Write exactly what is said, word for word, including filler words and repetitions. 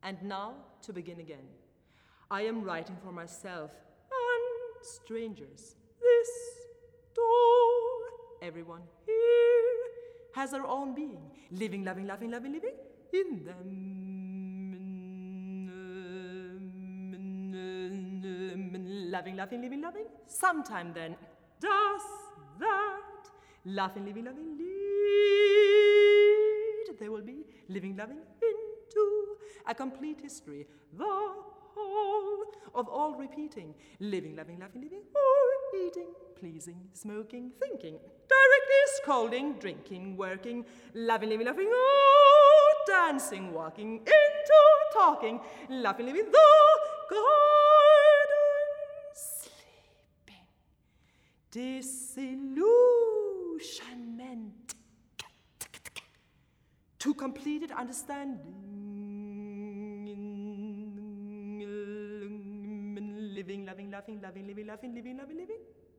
And now to begin again. I am writing for myself and strangers. This door, everyone here has their own being, living, loving, laughing, loving, living in them. Loving, laughing, living, loving. Sometime then, does that laughing, living, loving lead? They will be living, loving into a complete history, the whole of all repeating, living, loving, laughing, living, or eating, pleasing, smoking, thinking, directly scolding, drinking, working, loving, living, laughing, oh, dancing, walking, into talking, laughing, living, the garden, sleeping, disillusionment, to completed understanding, living, loving, laughing, loving, living, laughing, living, loving, living.